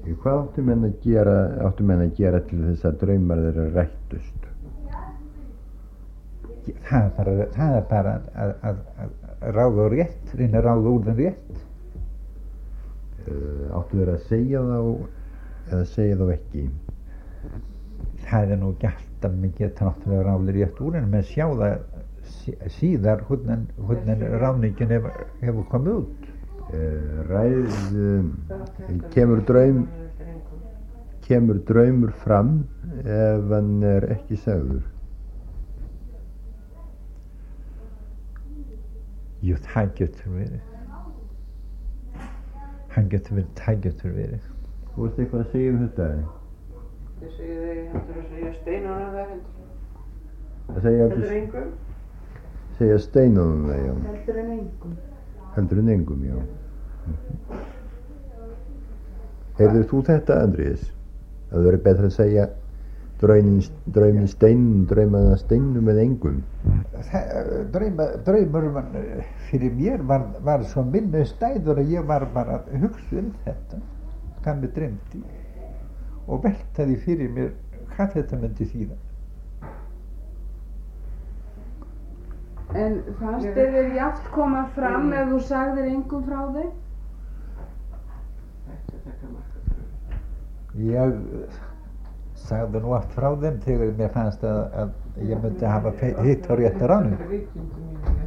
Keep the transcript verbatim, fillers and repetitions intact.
Hvað áttu menn að gera, áttu menn að gera til þess að draumar þeirra rættust? Það er bara, það er bara að, að, að ráða úr rétt, reyna að ráða úr þeim rétt. Uh, áttu þeirra að segja þá eða segja þá ekki? Það er nú ekki alltaf mér geta náttúrulega ráða rétt úr, en menn sjá það síðar hvernig ráðningin hefur, hefur komið út. Uh, ræð, uh, kemur draum, kemur draumur fram ef hann er ekki sagður? Jú, það getur verið. Hann getur verið, það getur verið. Þú veist eitthvað að segja um þetta? Ég segi þegar ég heldur að segja steinunum það heldur. Að segja Heldur engum? Segja steinunum það, já. Heldur en engum. Heldur en engum, já. Heyrður þú þetta, Andrés? Að það verið betra að segja draumin, draumin steinum, draumaða steinum með engum? Drauma, draumur man, fyrir mér var, var svo minni stæður að ég var bara að hugsa um þetta, hvað mér dreymdi, og veltaði fyrir mér hvað þetta myndi þýða. En fannst þér jáft koma fram ef þú sagðir engum frá þau? Ég sagði nú allt frá þeim þegar mér fannst að, að ég myndi hafa hitt á rétta ráðning.